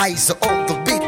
Eyes on the beat.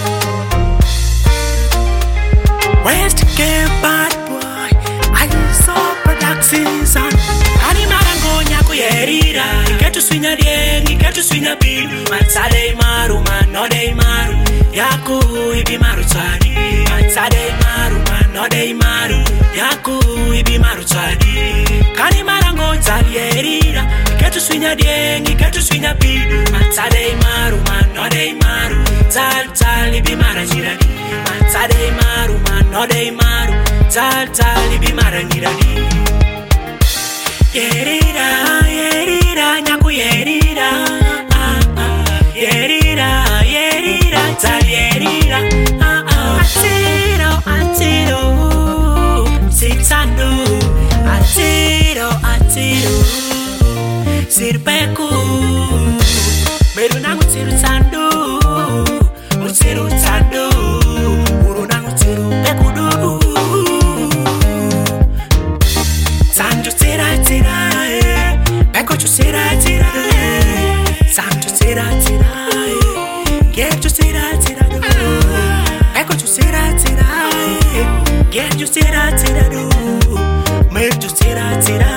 West Cape bad boy, Eyes on production. Ani marango nyaku yerira, iketu swinya dieng, iketu swinya bin. Matsade maru, manode maru, yaku ibi maru tsadi. Matsade maru, manode maru, yaku ibi maru tsadi. Kani marango nzali yerira, iketu swinya dieng, iketu swinya bin. Matsade maru, manode maru, zal ibi mara jirani. Matsade maru, manode maru, zal ibi mara jirani. Yerira, yerira, nyaku yerira, yerira, yerira, zal yerira, atiro, atiro, sitsando, atiro, atiro, sirpeku, merunangu sirusando, sirusando, urunangu sirupeku do. Sanjo tira tira, ecco tu tira tira, Sanjo tira tira, get tu tira tira, ecco tu tira tira, get tu tira tira, make tu tira tira.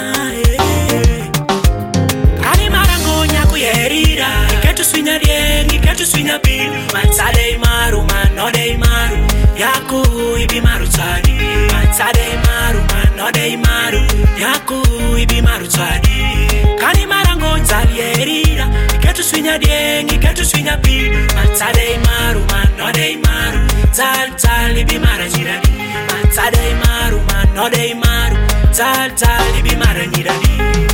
Kani marango nyaku yerira, get tu swinya dieng, get tu swinya bin. Matsade maru, manode maru, yaku ibi maru tsadi. Matsade maru, manode maru, yaku ibi maru tsadi. Kani marango nzali yerira, iketu swinya dieng, iketu swinya bin. Matsade maru, manode maru, zal ibi mara jirani. Matsade maru, manode maru, zal ibi mara jirani.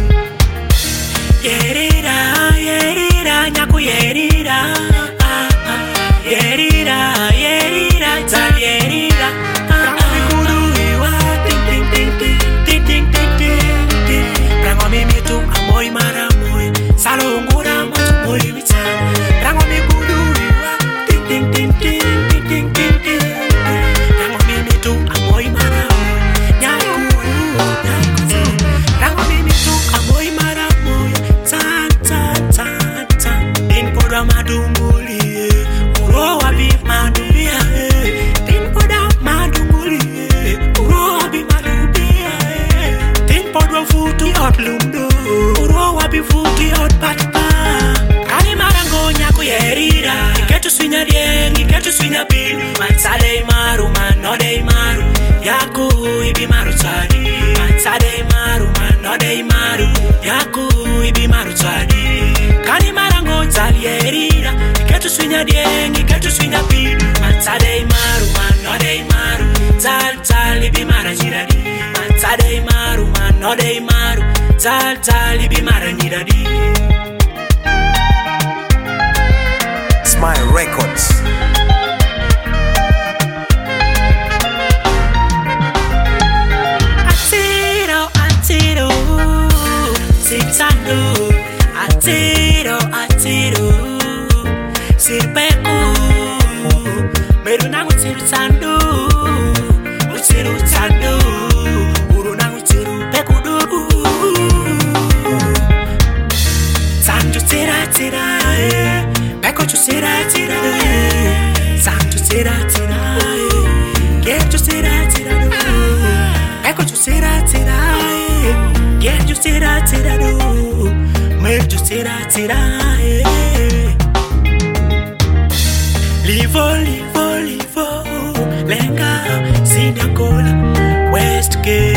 Yerira, yerira, nyaku yerira, yerira, yerira, zal yerira. Salongura moi bichana, rango mi buduiwa, ting ting ting ting ting ting ting. Rango mi mitu amoi maramu, nyaku nyaku. Rango mi mitu amoi maramu, tan tan tan tan. In poda madunguli, uro wabi madubia. In poda madunguli, uro wabi madubia. In poda futu hot lumdo, uro wabi futu hot patpa. Kani marango nyaku yerira, iketu swinya dieng, iketu swinya bin. Matsade maru, manode maru, yaku ibi maru tsadi. Matsade maru, manode maru, yaku ibi maru tsadi. Kani marango nzali yerira, iketu swinya dieng, iketu swinya bin. Matsade maru, manode maru, zal ibi mara jirani. Matsade maru, manode maru, zal ibi mara jirani. Smile Records. Atiro, atiro, sitsando, atiro, atiro, sirpeku, merunangu sirusando, sirusando, urunangu sirupeku do. Sanjo tira tira, ecco tu tira tira, Sanjo tira tira, get tu tira tira, ecco tu tira tira, get tu tira tira, make tu tira tira. Livo, livo, livo, lenga, sinakola, West Cape.